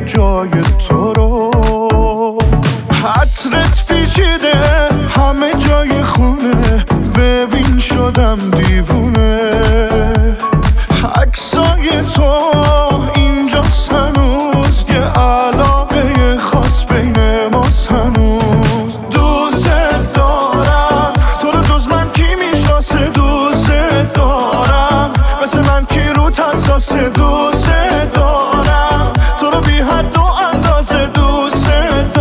جای تو رو. عطرت پیچیده همه جای خونه، ببین شدم دیوونه. عکسای تو اینجاست هنوز، یه علاقه خاص بین ماست هنوز. دوست دارم تو رو، جز من کی میشناسه؟ دوست دارم مثل من کی رو حساسه؟ دوست دارم تو رو بی حد و اندازه. دوست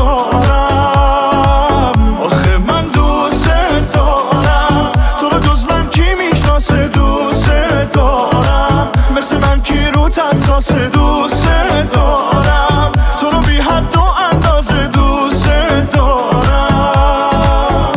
دارم آخه من دوست دارم تو رو، جز من کی میشناسه؟ دوست دارم مثل من کی رو حساسه؟ دوست دارم تو رو بی حد و اندازه. دوست دارم.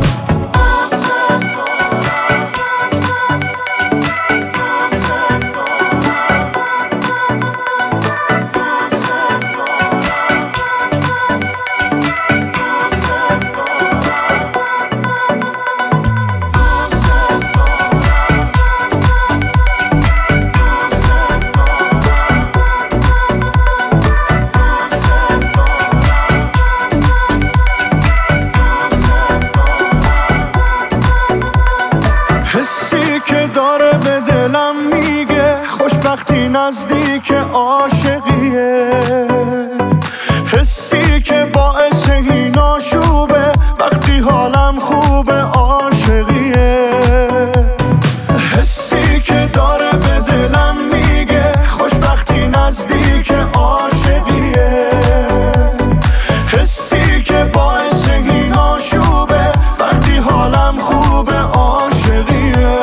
حسی که داره به دلم میگه خوشبختی نزدیک عاشقیه. حسی که باعث این آشوبه وقتی حالم خوبه عاشقیه. حسی که داره به دلم میگه خوشبختی نزدیک عاشقیه. حسی که باعث این آشوبه وقتی حالم خوبه عاشقیه.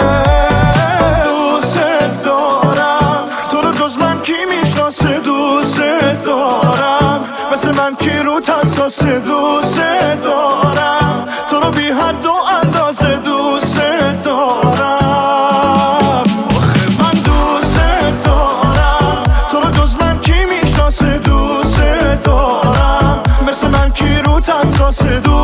دوست دارم تو رو، جز من کی میشناسه؟ دوست دارم مثل من کی رو حساسه؟ دوست دارم تو رو بی حد و اندازه. دوست دارم آخه من دوست دارم تو رو، جز من کی میشناسه؟ دوست دارم مثل من کی رو حساسه؟